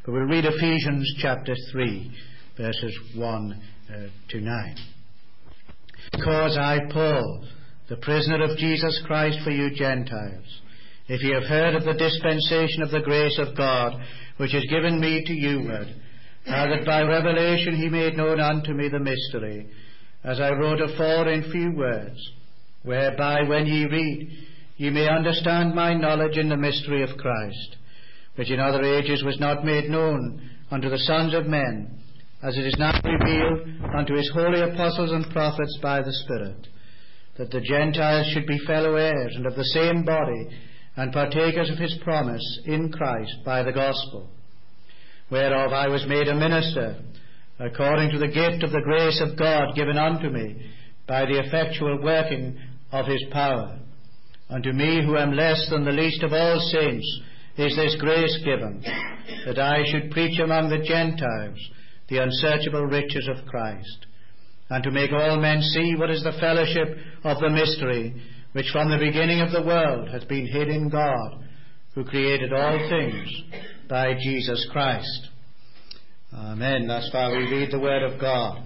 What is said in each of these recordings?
But we'll read Ephesians chapter 3, verses 1 to 9. Because I, Paul, the prisoner of Jesus Christ for you Gentiles, if ye have heard of the dispensation of the grace of God, which is given me to you ward, how that by revelation he made known unto me the mystery, as I wrote afore in few words, whereby when ye read, ye may understand my knowledge in the mystery of Christ, which in other ages was not made known unto the sons of men, as it is now revealed unto his holy apostles and prophets by the Spirit, that the Gentiles should be fellow heirs and of the same body, and partakers of his promise in Christ by the gospel, whereof I was made a minister, according to the gift of the grace of God given unto me, by the effectual working of his power. Unto me, who am less than the least of all saints, is this grace given, that I should preach among the Gentiles the unsearchable riches of Christ, and to make all men see what is the fellowship of the mystery, which from the beginning of the world hath been hid in God, who created all things by Jesus Christ. Amen. Thus far we read the word of God.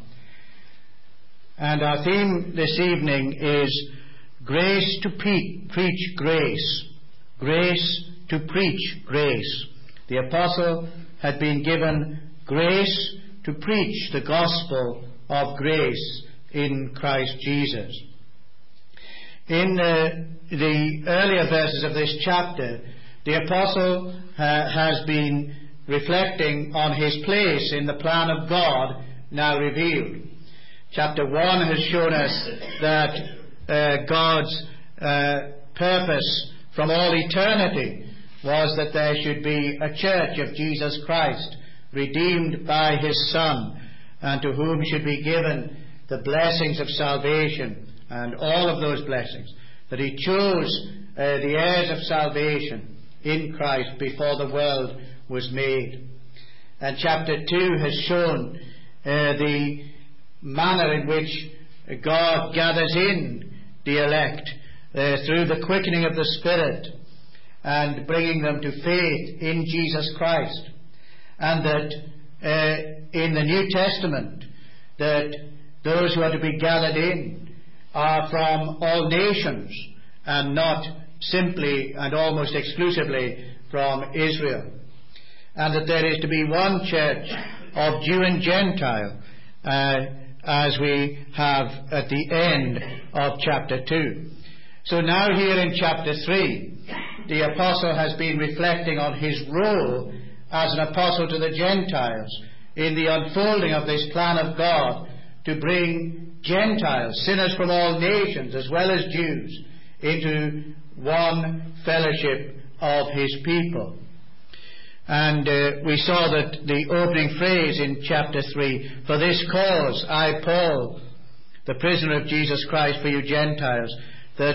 And our theme this evening is grace to preach grace. Grace to preach grace. The apostle had been given grace to preach the gospel of grace in Christ Jesus. In the earlier verses of this chapter, the apostle has been reflecting on his place in the plan of God now revealed. Chapter 1 has shown us that God's purpose from all eternity was that there should be a church of Jesus Christ, redeemed by his Son, and to whom should be given the blessings of salvation and all of those blessings, that he chose the heirs of salvation in Christ before the world was made. And chapter 2 has shown the manner in which God gathers in the elect through the quickening of the Spirit and bringing them to faith in Jesus Christ. And that in the New Testament, that those who are to be gathered in are from all nations, and not simply and almost exclusively from Israel. And that there is to be one church of Jew and Gentile, as we have at the end of chapter 2. So now here in chapter 3, the apostle has been reflecting on his role as an apostle to the Gentiles in the unfolding of this plan of God to bring Gentiles, sinners from all nations as well as Jews, into one fellowship of his people. And we saw that the opening phrase in chapter 3, for this cause I, Paul, the prisoner of Jesus Christ for you Gentiles, that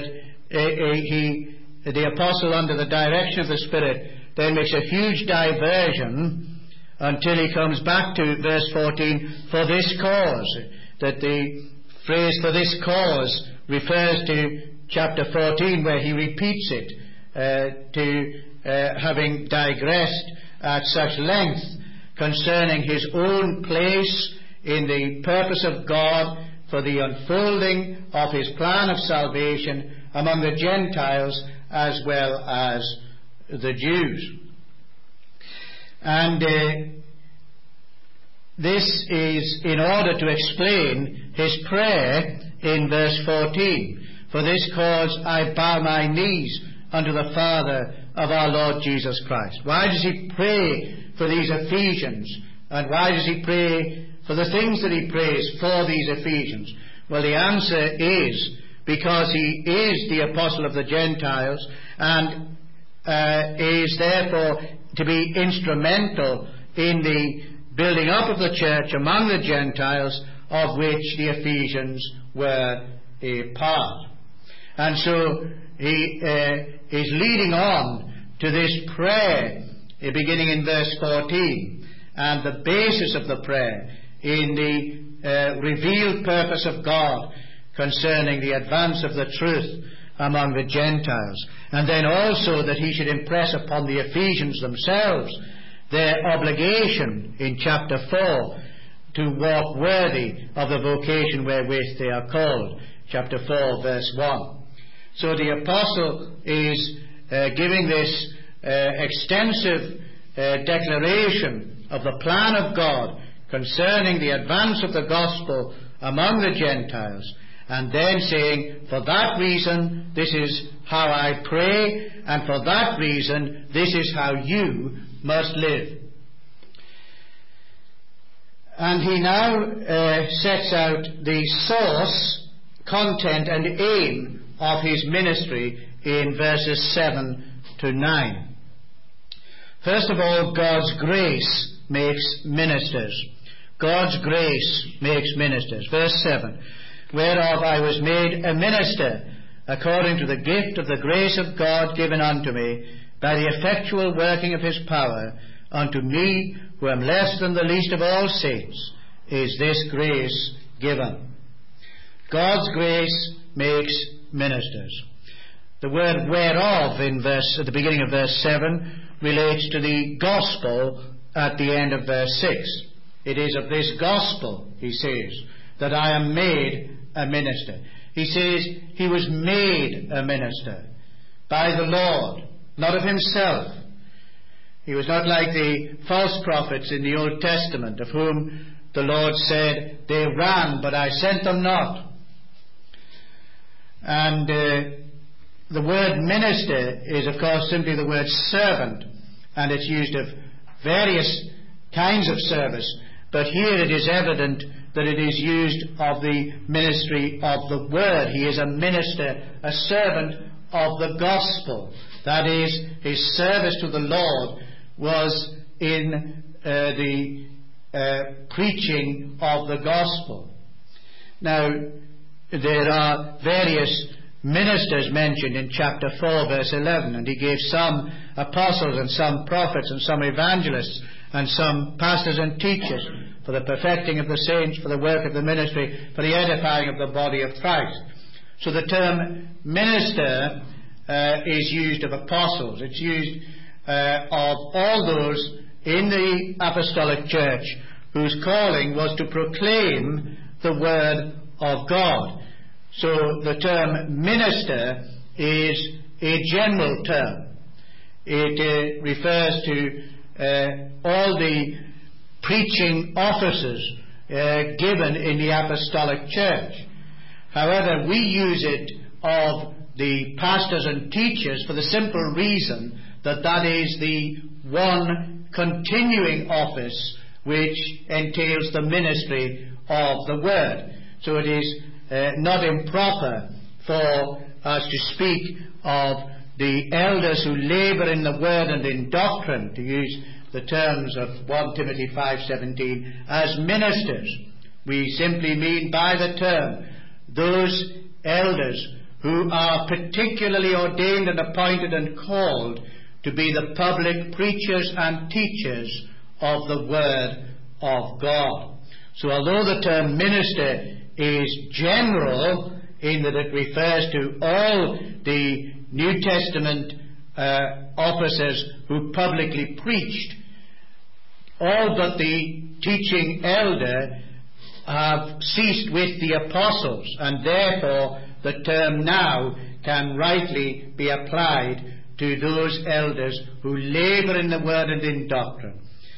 the apostle, under the direction of the Spirit, then makes a huge diversion until he comes back to verse 14, for this cause. That the phrase for this cause refers to chapter 14, where he repeats it, to having digressed at such length concerning his own place in the purpose of God for the unfolding of his plan of salvation among the Gentiles as well as the Jews. And this is in order to explain his prayer in verse 14. For this cause I bow my knees unto the Father of our Lord Jesus Christ. Why does he pray for these Ephesians? And why does he pray for the things that he prays for these Ephesians? Well, the answer is because he is the apostle of the Gentiles and is therefore to be instrumental in the building up of the church among the Gentiles, of which the Ephesians were a part. And so he is leading on to this prayer, beginning in verse 14, and the basis of the prayer in the revealed purpose of God concerning the advance of the truth among the Gentiles. And then also that he should impress upon the Ephesians themselves their obligation in chapter 4 to walk worthy of the vocation wherewith they are called. Chapter 4, verse 1. So the apostle is giving this extensive declaration of the plan of God concerning the advance of the gospel among the Gentiles, and then saying, for that reason, this is how I pray, and for that reason, this is how you must live. And he now sets out the source, content, and aim of his ministry in verses 7 to 9. First of all, God's grace makes ministers. God's grace makes ministers. Verse 7, whereof I was made a minister according to the gift of the grace of God given unto me by the effectual working of his power, unto me who am less than the least of all saints is this grace given. God's grace makes ministers. The word whereof at the beginning of verse 7 relates to the gospel at the end of verse 6. It is of this gospel, he says, that I am made a minister. He says he was made a minister by the Lord, not of himself. He was not like the false prophets in the Old Testament, of whom the Lord said, they ran, but I sent them not. And the word minister is, of course, simply the word servant, and it's used of various kinds of service. But here it is evident that it is used of the ministry of the Word. He is a minister, a servant of the gospel. That is, his service to the Lord was in the preaching of the gospel. Now, there are various ministers mentioned in chapter 4, verse 11, and he gave some apostles and some prophets and some evangelists and some pastors and teachers for the perfecting of the saints, for the work of the ministry, for the edifying of the body of Christ. So the term minister is used of apostles. It's used of all those in the apostolic church whose calling was to proclaim the word of God. So the term minister is a general term. It refers to all the preaching offices given in the apostolic church. However, we use it of the pastors and teachers for the simple reason that that is the one continuing office which entails the ministry of the word. So it is not improper for us to speak of the elders who labour in the word and in doctrine, to use the terms of 1 Timothy 5:17, as ministers. We simply mean by the term those elders who are particularly ordained and appointed and called to be the public preachers and teachers of the word of God. So although the term minister is general in that it refers to all the New Testament officers who publicly preached, all but the teaching elder have ceased with the apostles, and therefore the term now can rightly be applied to those elders who labour in the word and in doctrine,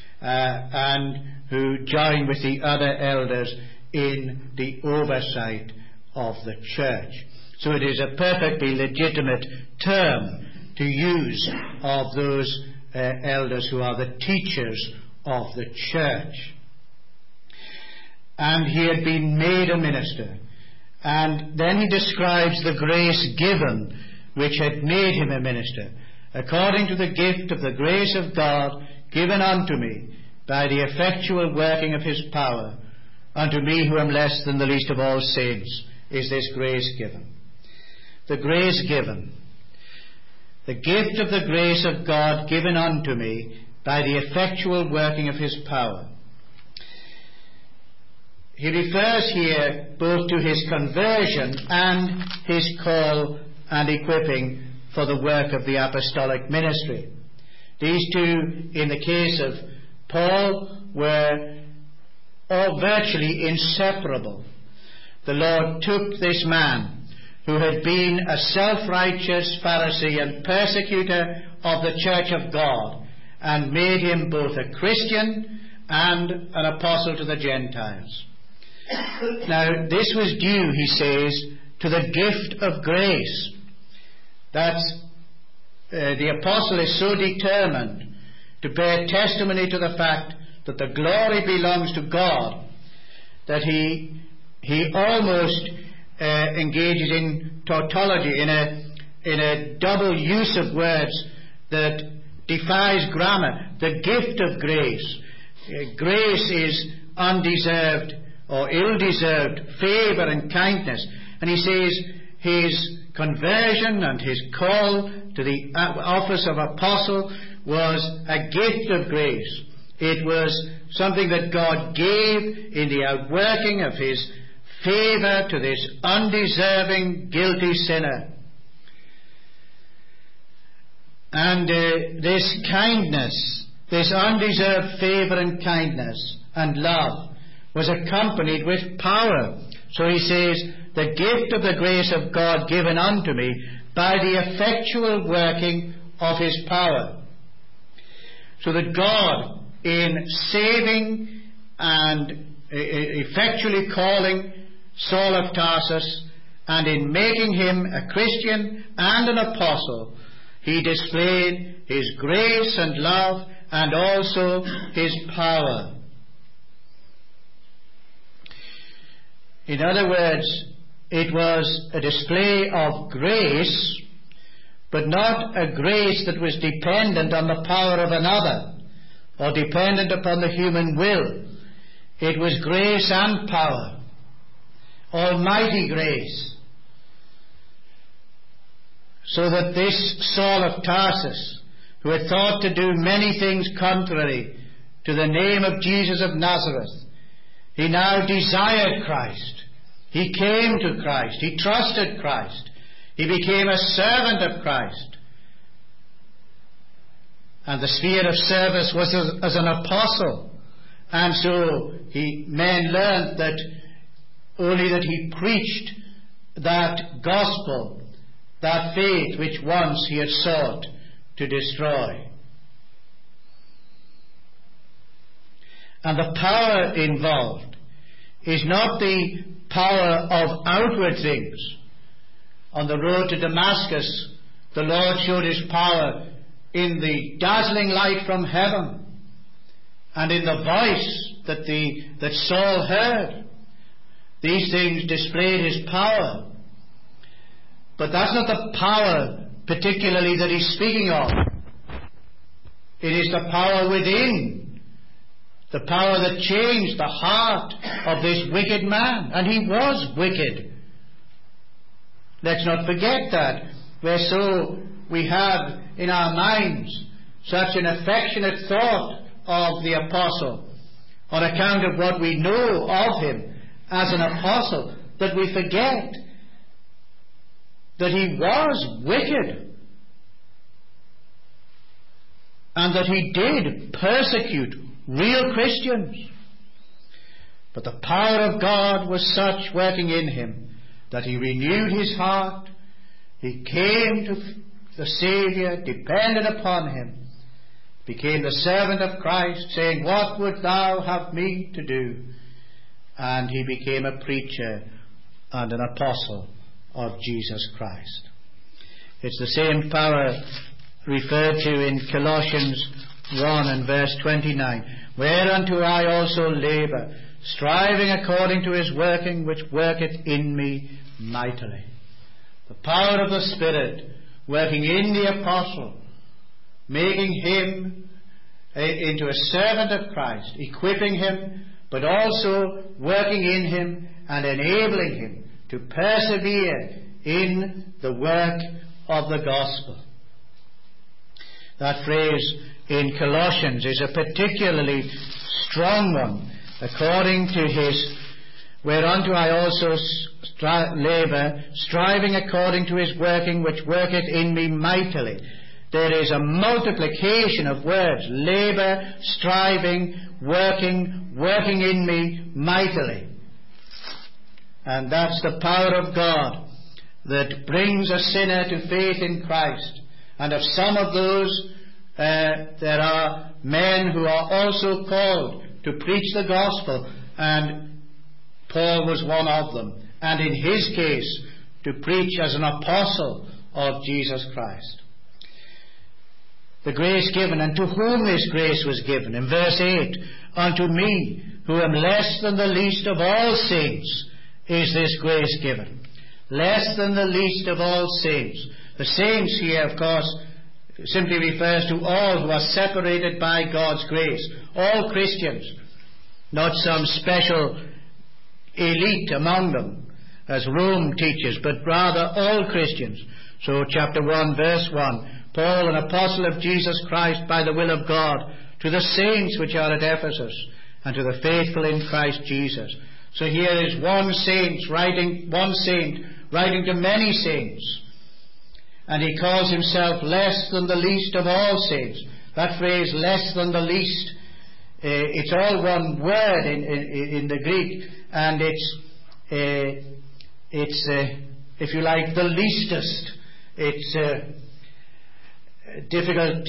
and who join with the other elders in the oversight of the church. So it is a perfectly legitimate term to use of those elders who are the teachers of the church. And he had been made a minister. And then he describes the grace given which had made him a minister, according to the gift of the grace of God given unto me by the effectual working of his power. Unto me who am less than the least of all saints is this grace given. The grace given. The gift of the grace of God given unto me by the effectual working of his power. He refers here both to his conversion and his call and equipping for the work of the apostolic ministry. These two, in the case of Paul, were all virtually inseparable. The Lord took this man who had been a self-righteous Pharisee and persecutor of the church of God and made him both a Christian and an apostle to the Gentiles. Now, this was due, he says, to the gift of grace. That the apostle is so determined to bear testimony to the fact that the glory belongs to God that he almost engages in tautology, in a double use of words that defies grammar. The gift of grace. Grace is undeserved or ill-deserved favour and kindness. And he says his conversion and his call to the office of apostle was a gift of grace. It was something that God gave in the outworking of his favour to this undeserving, guilty sinner. And this kindness, this undeserved favour and kindness and love was accompanied with power. So he says, the gift of the grace of God given unto me by the effectual working of his power. So that God, in saving and effectually calling Saul of Tarsus, and in making him a Christian and an apostle, he displayed his grace and love and also his power. In other words, it was a display of grace, but not a grace that was dependent on the power of another or dependent upon the human will. It was grace and power, almighty grace, so that this Saul of Tarsus, who had thought to do many things contrary to the name of Jesus of Nazareth, he now desired Christ. He came to Christ. He trusted Christ. He became a servant of Christ. And the sphere of service was as an apostle. And so men learned that only that he preached that gospel, that faith which once he had sought to destroy. And the power involved is not the power of outward things. On the road to Damascus, the Lord showed his power in the dazzling light from heaven and in the voice that Saul heard. These things displayed his power. But that's not the power particularly that he's speaking of. It is the power within. The power that changed the heart of this wicked man. And he was wicked. Let's not forget that. We have in our minds such an affectionate thought of the apostle on account of what we know of him as an apostle, that we forget that he was wicked and that he did persecute real Christians. But the power of God was such working in him that he renewed his heart. He came to the Saviour, depended upon him, became the servant of Christ, saying, "What would thou have me to do?" And he became a preacher and an apostle of Jesus Christ. It's the same power referred to in Colossians 1 and verse 29. "Whereunto I also labour, striving according to his working, which worketh in me mightily." The power of the Spirit working in the apostle, making him into a servant of Christ, equipping him, but also working in him and enabling him to persevere in the work of the gospel. That phrase in Colossians is a particularly strong one. According to his, "Whereunto I also labour, striving according to his working, which worketh in me mightily." there is a multiplication of words. Labour, striving, working in me mightily. And that's the power of God that brings a sinner to faith in Christ. And of some of those, there are men who are also called to preach the gospel, and Paul was one of them. And in his case, to preach as an apostle of Jesus Christ. The grace given, and to whom this grace was given. In verse 8, unto me, who am less than the least of all saints, is this grace given. Less than the least of all saints. The saints here, of course, simply refers to all who are separated by God's grace. All Christians, not some special elite among them, as Rome teaches, but rather all Christians. So chapter 1, verse 1, Paul, an apostle of Jesus Christ by the will of God, to the saints which are at Ephesus, and to the faithful in Christ Jesus. So here is one saint writing to many saints. And he calls himself less than the least of all saints. That phrase, less than the least, it's all one word in the Greek, and it's if you like, the leastest. It's difficult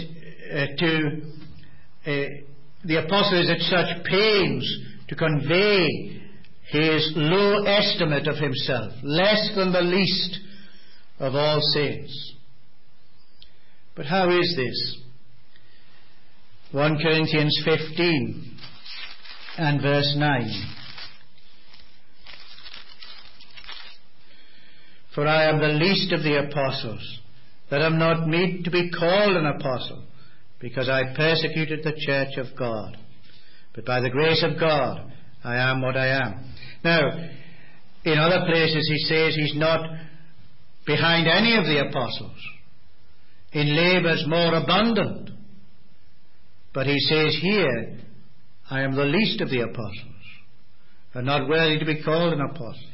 the apostle is at such pains to convey his low estimate of himself, less than the least of all saints. But how is this? 1 Corinthians 15 and verse 9. For I am the least of the apostles, that am not meet to be called an apostle, because I persecuted the church of God. But by the grace of God, I am what I am. Now, in other places he says he's not behind any of the apostles, in labours more abundant. But he says here, I am the least of the apostles, and not worthy to be called an apostle,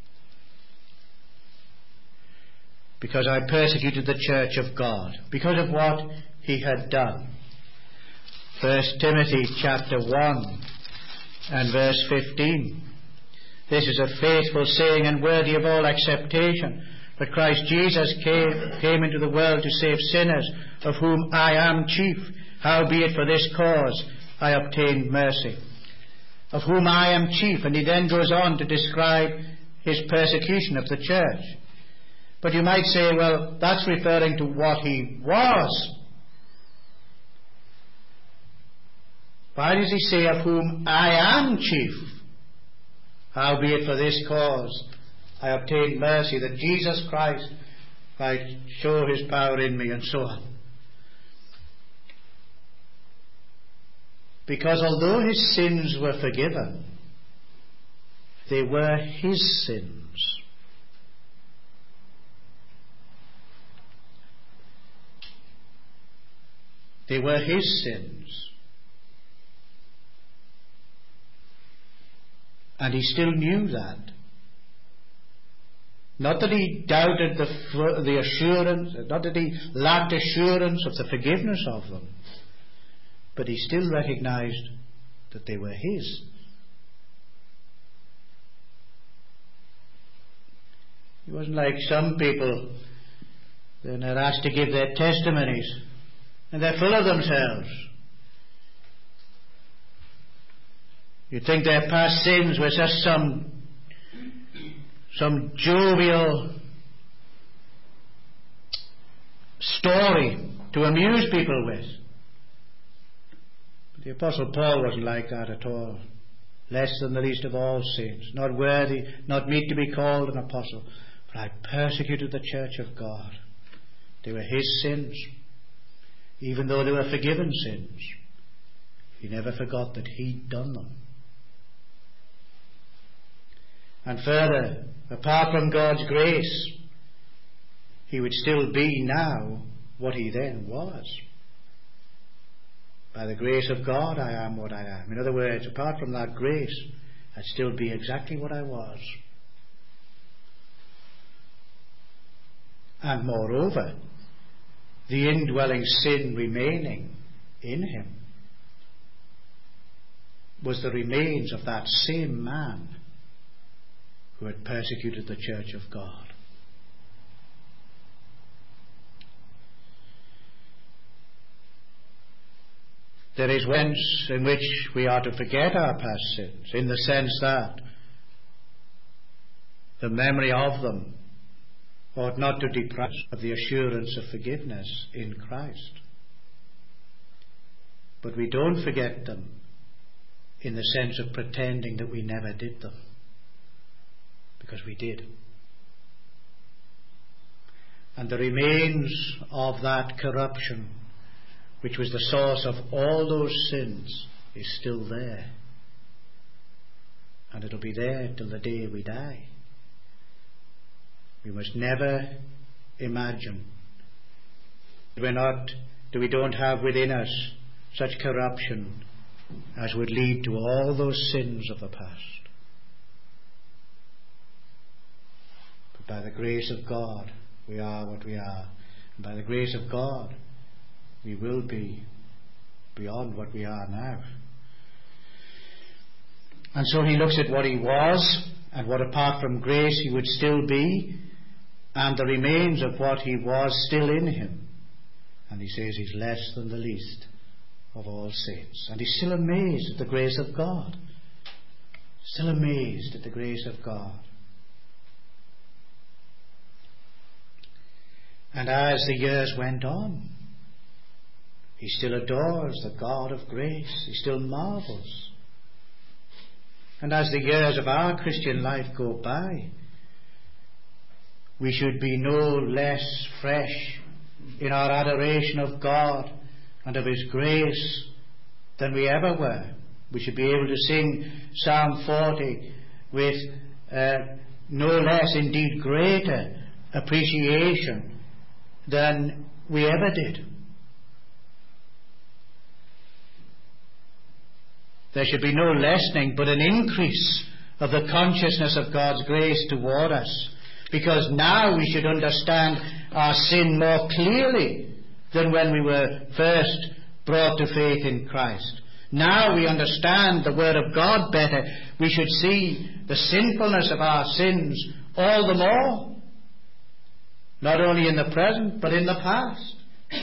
because I persecuted the church of God, because of what he had done. 1 Timothy chapter 1 and verse 15. This is a faithful saying and worthy of all acceptation, that Christ Jesus came into the world to save sinners, of whom I am chief. Howbeit for this cause I obtained mercy. Of whom I am chief. And he then goes on to describe his persecution of the church. But you might say, well, that's referring to what he was. Why does he say, of whom I am chief? Howbeit for this cause I obtained mercy, that Jesus Christ might show his power in me, and so on. Because although his sins were forgiven, they were his sins. They were his sins. And he still knew that. Not that he doubted the assurance, not that he lacked assurance of the forgiveness of them, but he still recognized that they were his. He wasn't like some people when they're asked to give their testimonies and they're full of themselves. You'd think their past sins were just some jovial story to amuse people with. But the Apostle Paul wasn't like that at all. Less than the least of all saints, not worthy, not meet to be called an apostle. But I persecuted the church of God. They were his sins. Even though they were forgiven sins, he never forgot that he'd done them. And further, apart from God's grace, he would still be now what he then was. By the grace of God, I am what I am. In other words, apart from that grace, I'd still be exactly what I was. And moreover, the indwelling sin remaining in him was the remains of that same man who had persecuted the church of God. There is sense in which we are to forget our past sins, in the sense that the memory of them ought not to deprive us of the assurance of forgiveness in Christ. But we don't forget them in the sense of pretending that we never did them, because we did. And the remains of that corruption, which was the source of all those sins, is still there. And it'll be there till the day we die. We must never imagine we don't have within us such corruption as would lead to all those sins of the past. But by the grace of God, we are what we are. And by the grace of God, we will be beyond what we are now. And so he looks at what he was and what apart from grace he would still be, and the remains of what he was still in him. And he says he's less than the least of all saints. And he's still amazed at the grace of God. Still amazed at the grace of God. And as the years went on, he still adores the God of grace. He still marvels. And as the years of our Christian life go by, we should be no less fresh in our adoration of God and of His grace than we ever were. We should be able to sing Psalm 40 with no less, indeed greater, appreciation than we ever did. There should be no lessening, but an increase of the consciousness of God's grace toward us. Because now we should understand our sin more clearly than when we were first brought to faith in Christ. Now we understand the Word of God better. We should see the sinfulness of our sins all the more. Not only in the present, but in the past.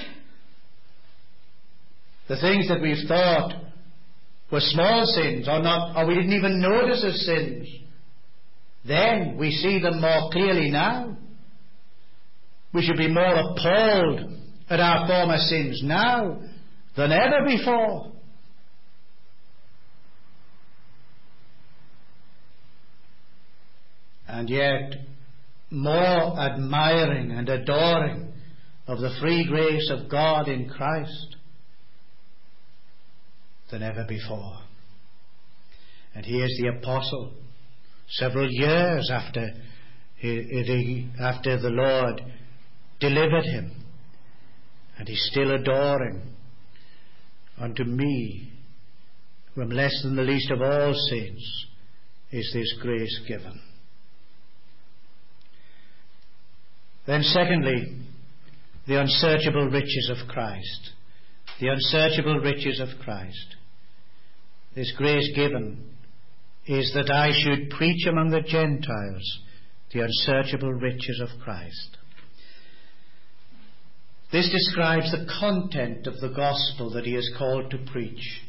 The things that we've thought were small sins, or we didn't even notice as sins, then we see them more clearly now. We should be more appalled at our former sins now than ever before. And yet, more admiring and adoring of the free grace of God in Christ than ever before. And here's the apostle, several years after the Lord delivered him, and he's still adoring. Unto me, who am less than the least of all saints, is this grace given. Then secondly, the unsearchable riches of Christ. The unsearchable riches of Christ. This grace given is that I should preach among the Gentiles the unsearchable riches of Christ. This describes the content of the gospel that he is called to preach.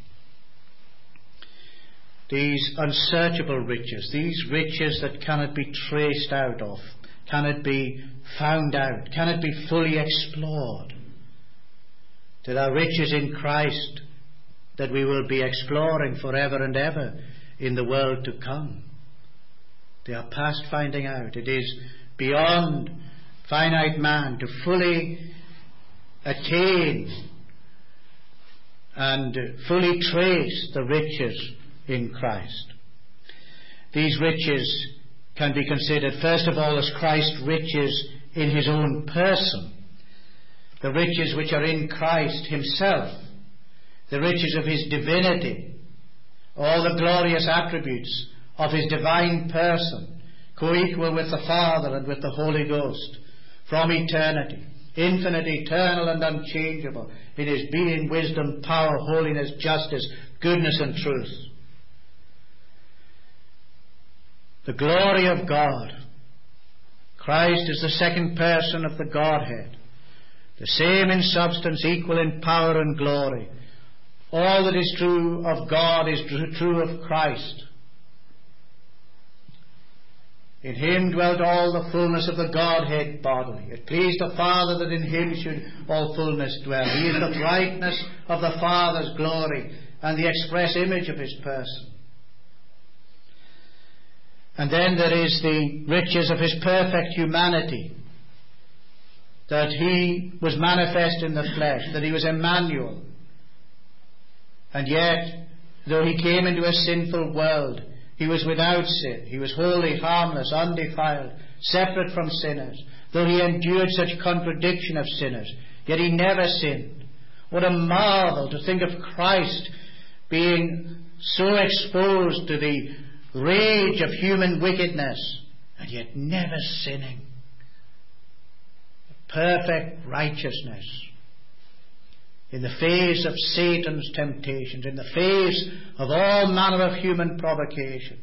These unsearchable riches, these riches that cannot be traced out of, cannot be found out, cannot be fully explored. There are riches in Christ that we will be exploring forever and ever in the world to come. They are past finding out. It is beyond finite man to fully attain and fully trace the riches in Christ. These riches can be considered first of all as Christ's riches in his own person, the riches which are in Christ himself, the riches of his divinity, all the glorious attributes of his divine person, co-equal with the Father and with the Holy Ghost from eternity, infinite, eternal, and unchangeable in his being, wisdom, power, holiness, justice, goodness, and truth. The glory of God. Christ is the second person of the Godhead, the same in substance, equal in power and glory. All that is true of God is true of Christ. In him dwelt all the fullness of the Godhead bodily. It pleased the Father that in him should all fullness dwell. He is the brightness of the Father's glory and the express image of his person. And then there is the riches of his perfect humanity, that he was manifest in the flesh, that he was Emmanuel. And yet, though he came into a sinful world, he was without sin. He was holy, harmless, undefiled, separate from sinners. Though he endured such contradiction of sinners, yet he never sinned. What a marvel to think of Christ being so exposed to the rage of human wickedness, and yet never sinning. Perfect righteousness in the face of Satan's temptations, in the face of all manner of human provocation.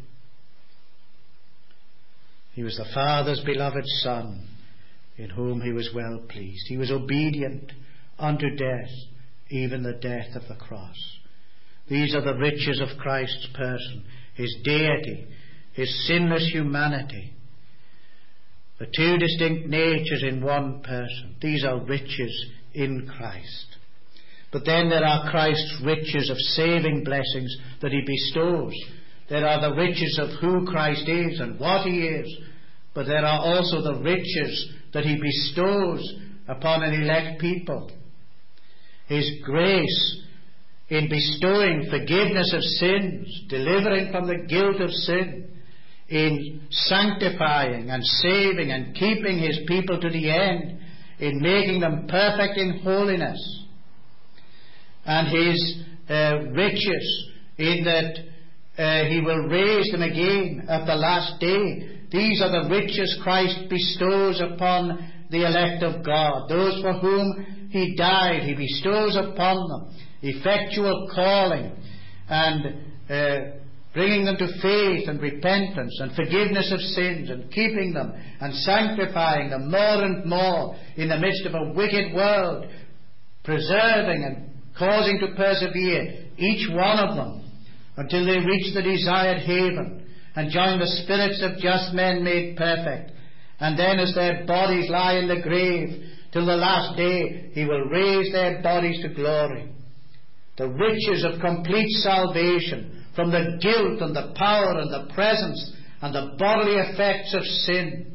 He was the Father's beloved Son, in whom he was well pleased. He was obedient unto death, even the death of the cross. These are the riches of Christ's person, his deity, his sinless humanity, the two distinct natures in one person. These are riches in Christ. But then there are Christ's riches of saving blessings that he bestows. There are the riches of who Christ is and what he is. But there are also the riches that he bestows upon an elect people. His grace in bestowing forgiveness of sins, delivering from the guilt of sin, in sanctifying and saving and keeping his people to the end, in making them perfect in holiness. And his riches in that he will raise them again at the last day. These are the riches Christ bestows upon the elect of God. Those for whom he died, he bestows upon them effectual calling and bringing them to faith and repentance and forgiveness of sins, and keeping them and sanctifying them more and more in the midst of a wicked world, preserving and causing to persevere each one of them until they reach the desired haven and join the spirits of just men made perfect. And then as their bodies lie in the grave till the last day, he will raise their bodies to glory. The riches of complete salvation from the guilt and the power and the presence and the bodily effects of sin.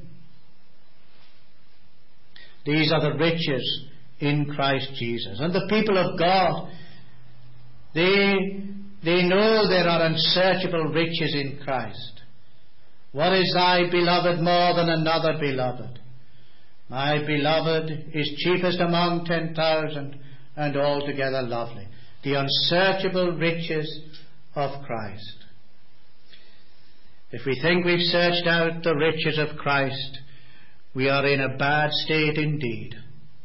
These are the riches in Christ Jesus. And the people of God, they know there are unsearchable riches in Christ. What is thy beloved more than another beloved? My beloved is chiefest among 10,000 and altogether lovely. The unsearchable riches of Christ. If we think we've searched out the riches of Christ, we are in a bad state indeed.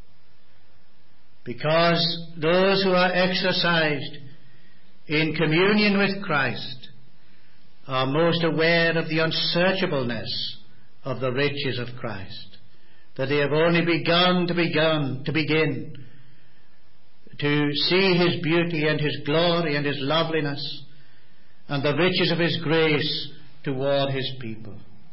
Because those who are exercised in communion with Christ are most aware of the unsearchableness of the riches of Christ, that they have only begin to see his beauty and his glory and his loveliness and the riches of his grace toward his people.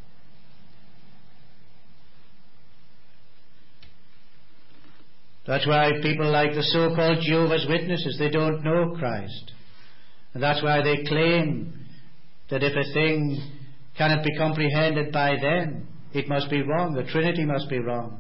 That's why people like the so-called Jehovah's Witnesses, they don't know Christ. And that's why they claim that if a thing cannot be comprehended by them, it must be wrong. The Trinity must be wrong.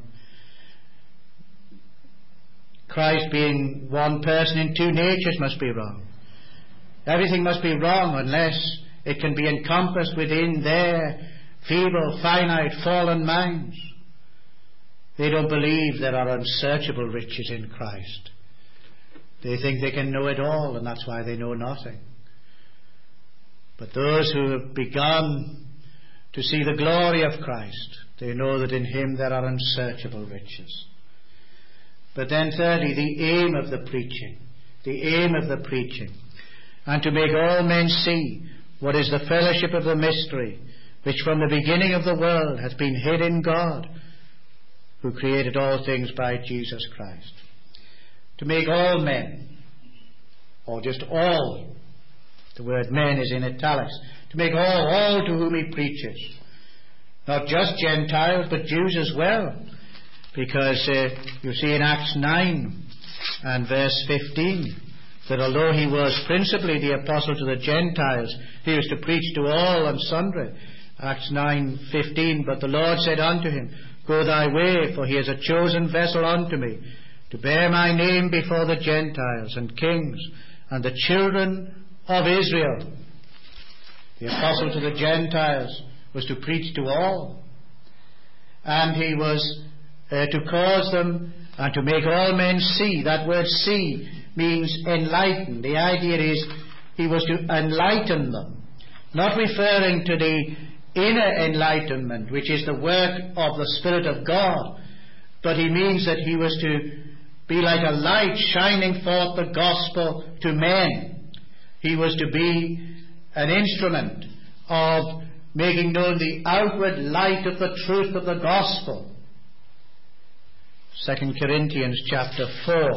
Christ being one person in two natures must be wrong. Everything must be wrong unless it can be encompassed within their feeble, finite, fallen minds. They don't believe there are unsearchable riches in Christ. They think they can know it all, and that's why they know nothing. But those who have begun to see the glory of Christ, they know that in him there are unsearchable riches. But then thirdly, the aim of the preaching. The aim of the preaching. And to make all men see what is the fellowship of the mystery, which from the beginning of the world hath been hid in God, who created all things by Jesus Christ. To make all men, or just all, the word men is in italics, to make all to whom he preaches. Not just Gentiles, but Jews as well. Because you see in Acts 9 and verse 15, that although he was principally the apostle to the Gentiles, he was to preach to all and sundry. Acts 9:15, but the Lord said unto him, Go thy way, for he is a chosen vessel unto me, to bear my name before the Gentiles and kings and the children of Israel. The apostle to the Gentiles was to preach to all. And he was to cause them and to make all men see. That word see means enlighten. The idea is he was to enlighten them, not referring to the inner enlightenment, which is the work of the Spirit of God, but he means that he was to be like a light shining forth the gospel to men. He was to be an instrument of making known the outward light of the truth of the gospel. 2 Corinthians chapter 4.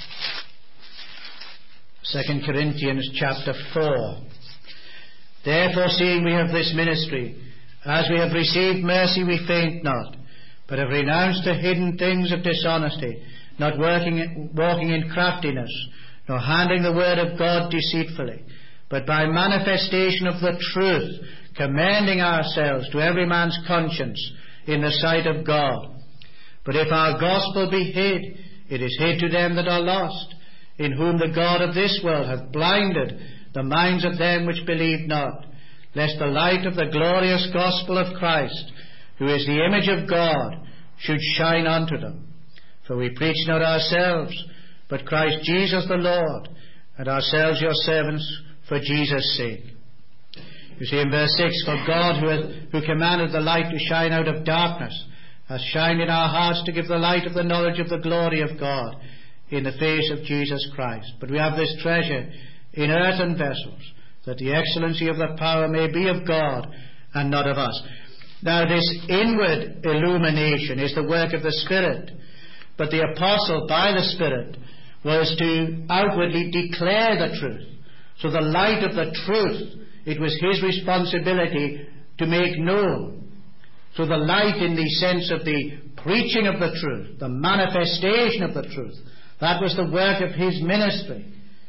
2 Corinthians chapter 4. Therefore, seeing we have this ministry, as we have received mercy, we faint not, but have renounced the hidden things of dishonesty, not walking in craftiness, nor handling the word of God deceitfully, but by manifestation of the truth, commending ourselves to every man's conscience in the sight of God. But if our gospel be hid, it is hid to them that are lost, in whom the God of this world hath blinded the minds of them which believe not, lest the light of the glorious gospel of Christ, who is the image of God, should shine unto them. For we preach not ourselves, but Christ Jesus the Lord, and ourselves your servants for Jesus' sake. You see in verse 6, For God who commanded the light to shine out of darkness, hath shined in our hearts to give the light of the knowledge of the glory of God in the face of Jesus Christ. But we have this treasure in earthen vessels, that the excellency of the power may be of God and not of us. Now this inward illumination is the work of the Spirit, but the apostle by the Spirit was to outwardly declare the truth. So the light of the truth, it was his responsibility to make known. So the light in the sense of the preaching of the truth, the manifestation of the truth, that was the work of his ministry,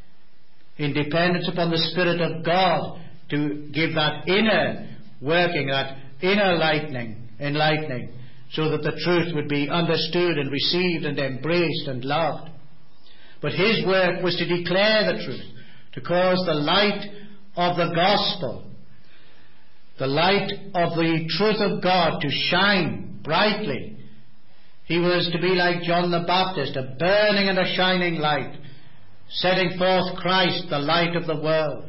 in dependence upon the Spirit of God to give that inner working, that inner enlightening, so that the truth would be understood and received and embraced and loved. But his work was to declare the truth, to cause the light of the gospel, the light of the truth of God to shine brightly. He was to be like John the Baptist, a burning and a shining light, setting forth Christ, the light of the world.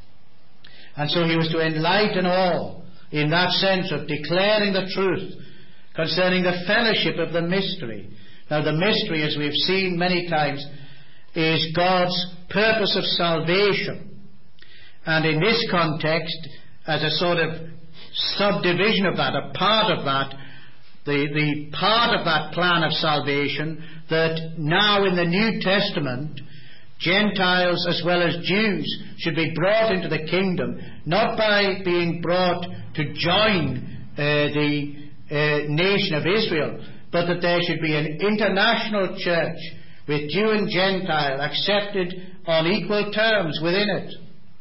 And so he was to enlighten all in that sense of declaring the truth concerning the fellowship of the mystery. Now the mystery, as we've seen many times, is God's purpose of salvation. And in this context, as a sort of subdivision of that, a part of that, the part of that plan of salvation, that now in the New Testament, Gentiles as well as Jews should be brought into the kingdom, not by being brought to join the nation of Israel, but that there should be an international church with Jew and Gentile accepted on equal terms within it.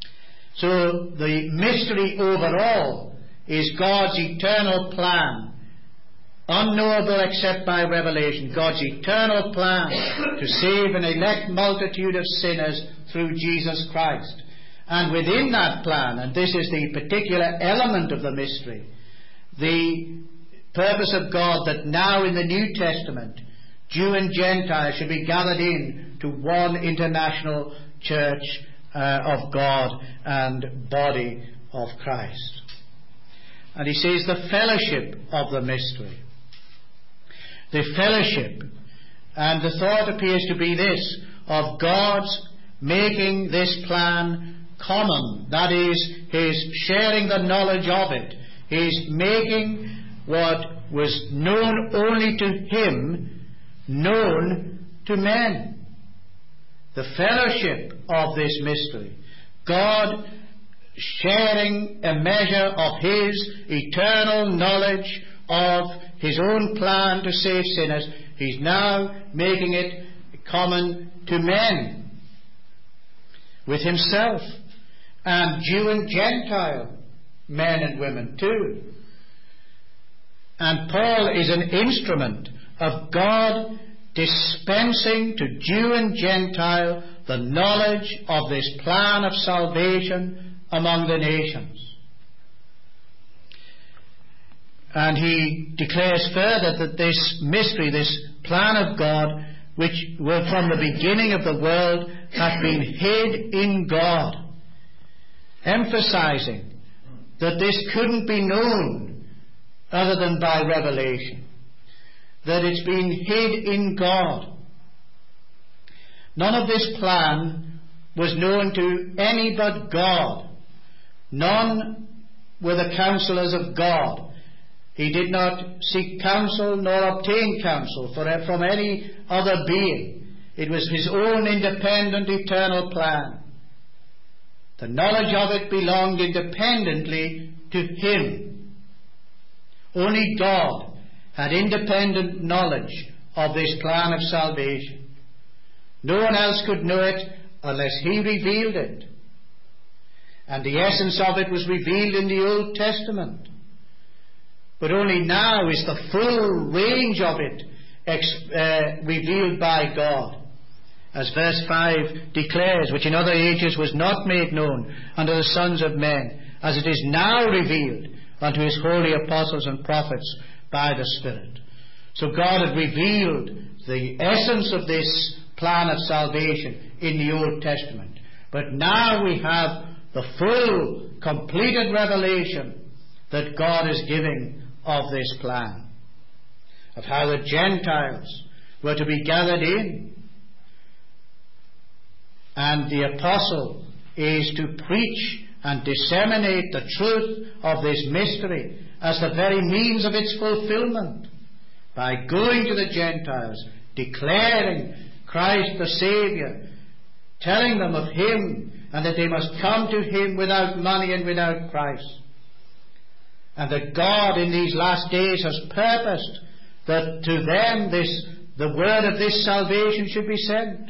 So the mystery overall is God's eternal plan, unknowable except by revelation, God's eternal plan to save an elect multitude of sinners through Jesus Christ. And within that plan, and this is the particular element of the mystery, the purpose of God that now in the New Testament, Jew and Gentile should be gathered in to one international church of God and body of Christ. And he says the fellowship of the mystery. The fellowship And the thought appears to be this, of God's making this plan common. That is, His sharing the knowledge of it. He's making what was known only to Him known to men. The fellowship of this mystery. God sharing a measure of His eternal knowledge of His own plan to save sinners. He's now making it common to men, with Himself, and Jew and Gentile, men and women too. And Paul is an instrument of God dispensing to Jew and Gentile the knowledge of this plan of salvation among the nations. And he declares further that this mystery, this plan of God, which from the beginning of the world hath been hid in God, emphasizing that this couldn't be known other than by revelation, that it's been hid in God. None of this plan was known to any but God. None were the counselors of God. He did not seek counsel nor obtain counsel from any other being. It was His own independent eternal plan. The knowledge of it belonged independently to Him. Only God had independent knowledge of this plan of salvation. No one else could know it unless He revealed it. And the essence of it was revealed in the Old Testament. But only now is the full range of it revealed by God. As verse 5 declares, which in other ages was not made known unto the sons of men, as it is now revealed unto His holy apostles and prophets by the Spirit. So God had revealed the essence of this plan of salvation in the Old Testament. But now we have the full, completed revelation that God is giving of this plan, of how the Gentiles were to be gathered in. And the apostle is to preach and disseminate the truth of this mystery as the very means of its fulfillment, by going to the Gentiles, declaring Christ the Saviour, telling them of Him, and that they must come to Him without money and without price. And that God in these last days has purposed that to them the word of this salvation should be sent.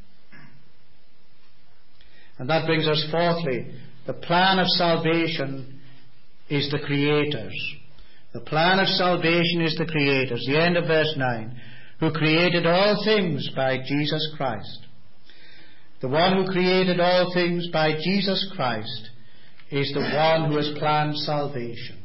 And that brings us fourthly, the plan of salvation is the Creator's. The plan of salvation is the Creator's. The end of verse 9. Who created all things by Jesus Christ. The one who created all things by Jesus Christ is the one who has planned salvation.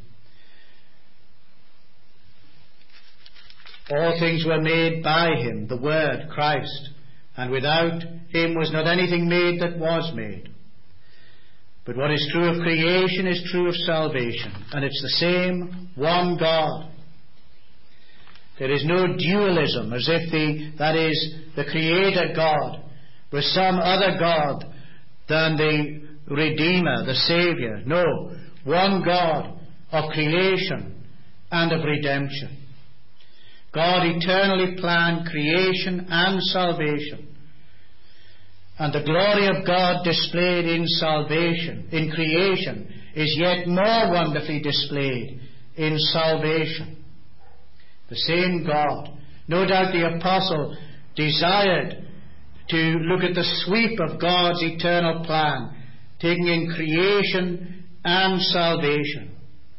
All things were made by Him, the Word, Christ, and without Him was not anything made that was made. But what is true of creation is true of salvation, and it's the same one God. There is no dualism, as if the Creator God was some other God than the Redeemer, the Saviour. No, one God of creation and of redemption. God eternally planned creation and salvation. And the glory of God displayed in salvation, in creation, is yet more wonderfully displayed in salvation. The same God. No doubt the apostle desired to look at the sweep of God's eternal plan, taking in creation and salvation.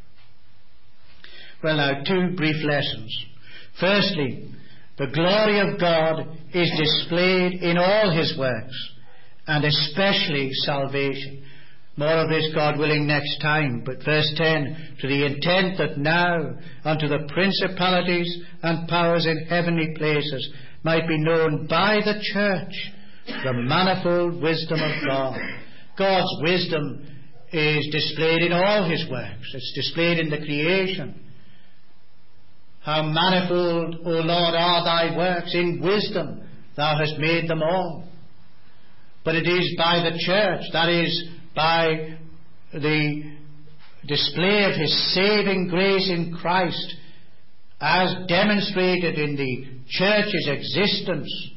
Well, now, two brief lessons. Firstly, the glory of God is displayed in all His works, and especially salvation. More of this, God willing, next time. But verse 10, to the intent that now unto the principalities and powers in heavenly places might be known by the church the manifold wisdom of God. God's wisdom is displayed in all His works. It's displayed in the creation. How manifold, O Lord, are thy works. In wisdom thou hast made them all. But it is by the church, that is, by the display of his saving grace in Christ, as demonstrated in the church's existence,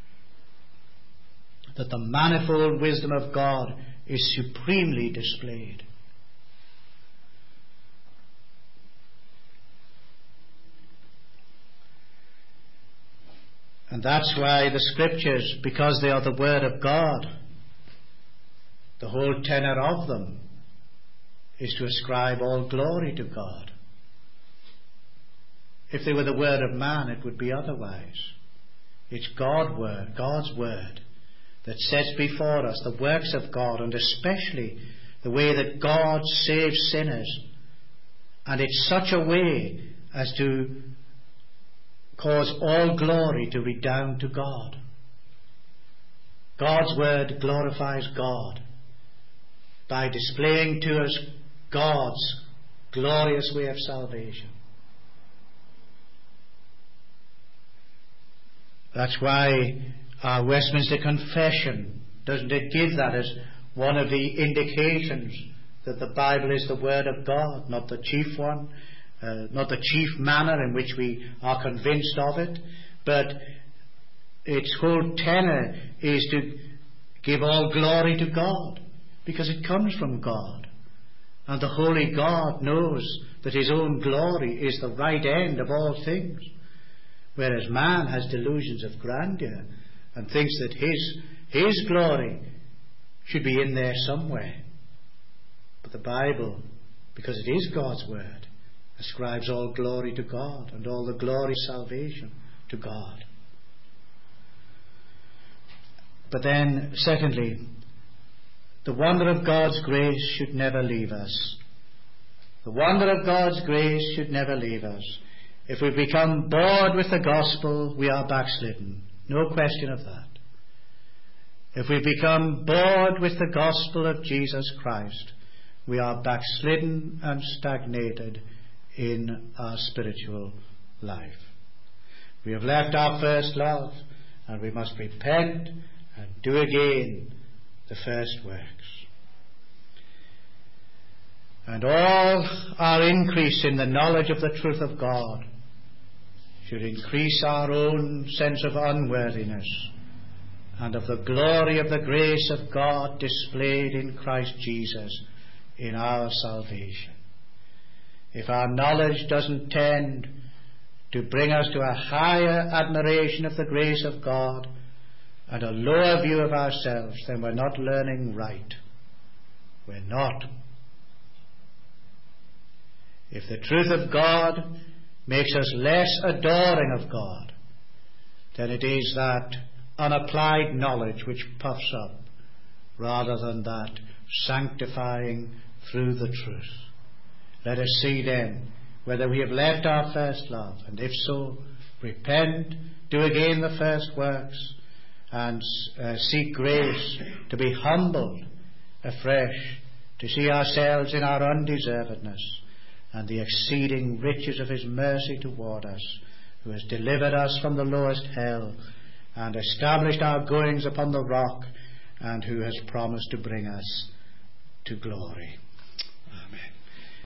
that the manifold wisdom of God is supremely displayed. And that's why the Scriptures, because they are the Word of God, the whole tenor of them is to ascribe all glory to God. If they were the word of man, it would be otherwise. It's God's word, that sets before us the works of God, and especially the way that God saves sinners, and it's such a way as to cause all glory to redound to God. God's word glorifies God by displaying to us God's glorious way of salvation. That's why our Westminster Confession, doesn't it give that as one of the indications that the Bible is the Word of God, not the chief one, not the chief manner in which we are convinced of it, but its whole tenor is to give all glory to God, because it comes from God. And the Holy God knows that his own glory is the right end of all things, whereas man has delusions of grandeur and thinks that his glory should be in there somewhere. But the Bible, because it is God's word, ascribes all glory to God, and all the glory, salvation, to God. But then, secondly, the wonder of God's grace should never leave us. The wonder of God's grace should never leave us. If we become bored with the gospel, we are backslidden. No question of that. If we become bored with the gospel of Jesus Christ, we are backslidden and stagnated in our spiritual life. We have left our first love, and we must repent and do again the first works. And all our increase in the knowledge of the truth of God should increase our own sense of unworthiness and of the glory of the grace of God displayed in Christ Jesus in our salvation. If our knowledge doesn't tend to bring us to a higher admiration of the grace of God and a lower view of ourselves, then we're not learning right. We're not. If the truth of God makes us less adoring of God, then it is that unapplied knowledge which puffs up, rather than that sanctifying through the truth. Let us see then whether we have left our first love, and if so, repent, do again the first works, and seek grace to be humbled afresh, to see ourselves in our undeservedness and the exceeding riches of his mercy toward us, who has delivered us from the lowest hell and established our goings upon the rock, and who has promised to bring us to glory.